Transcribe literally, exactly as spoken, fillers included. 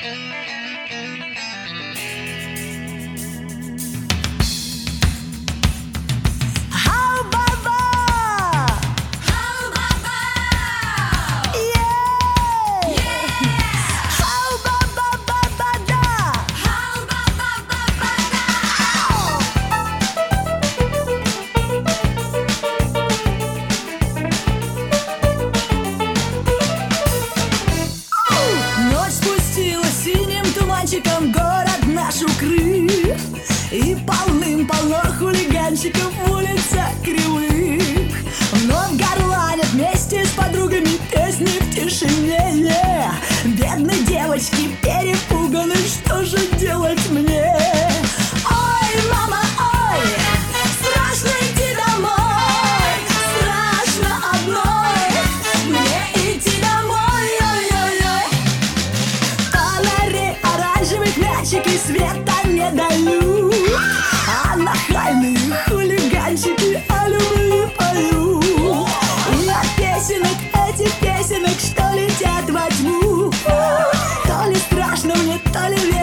Город наш укрыт, и полным-полно хулиганчиков в улицах кривых. Вновь горланят вместе с подругами песни в тишине. Бедные девочки перепуганы, что же делать мне? Ой, мама, ой, страшно идти домой, страшно одной мне идти домой. Ой-ой-ой. Фонари оранжевых мячики света не дают, а нахальные хулиганчики о любви поют. И от песенок, этих песенок, что летят во тьму, то ли страшно мне, то ли